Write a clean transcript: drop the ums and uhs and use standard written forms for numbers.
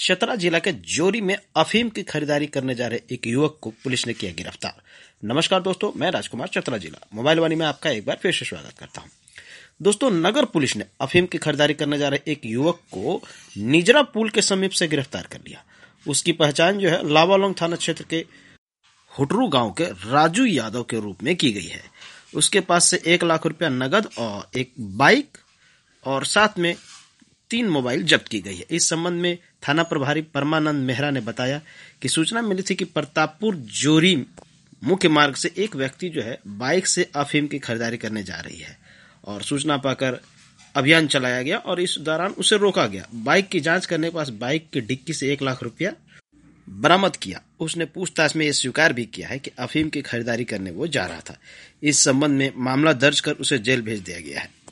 चतरा जिला के जोरी में अफीम की खरीदारी करने जा रहे एक युवक को पुलिस ने किया गिरफ्तार। नमस्कार दोस्तों, मैं राजकुमार चतरा जिला मोबाइल वाणी में आपका एक बार फिर से स्वागत करता हूं। दोस्तों, नगर पुलिस ने अफीम की खरीदारी करने जा रहे एक युवक को निजरा पुल के समीप से गिरफ्तार कर लिया। उसकी पहचान लावालोंग थाना क्षेत्र के हुटरू गांव के राजू यादव के रूप में की गई है। उसके पास से 1 लाख रुपया नगद और एक बाइक और साथ में 3 मोबाइल जब्त की गई है। इस संबंध में थाना प्रभारी परमानंद मेहरा ने बताया कि सूचना मिली थी कि प्रतापपुर जोरी मुख्य मार्ग से एक व्यक्ति बाइक से अफीम की खरीदारी करने जा रही है और सूचना पाकर अभियान चलाया गया और इस दौरान उसे रोका गया। बाइक की जांच करने के पास बाइक की डिक्की से 1 लाख रुपया बरामद किया। उसने पूछताछ में यह स्वीकार भी किया है कि अफीम की खरीदारी करने वो जा रहा था। इस संबंध में मामला दर्ज कर उसे जेल भेज दिया गया है।